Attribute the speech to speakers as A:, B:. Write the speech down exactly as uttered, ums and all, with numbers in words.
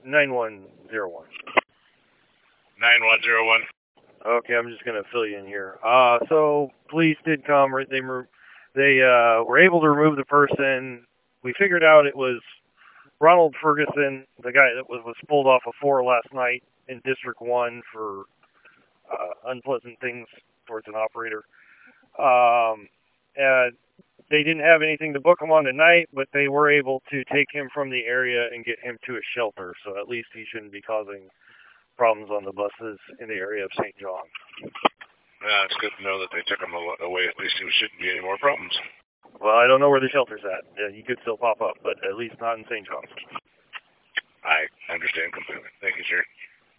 A: nine one zero one.
B: nine one zero one.
A: Okay, I'm just going to fill you in here. Uh, so police did come. They they uh, were able to remove the person. We figured out it was Ronald Ferguson, the guy that was, was pulled off a four last night in District one for uh, unpleasant things towards an operator. Um, and they didn't have anything to book him on tonight, but they were able to take him from the area and get him to a shelter. So at least he shouldn't be causing problems on the buses in the area of Saint John.
B: Yeah, it's good to know that they took him away. At least there shouldn't be any more problems.
A: Well, I don't know where the shelter's at. Yeah, he could still pop up, but at least not in Saint John's.
B: I understand completely. Thank you.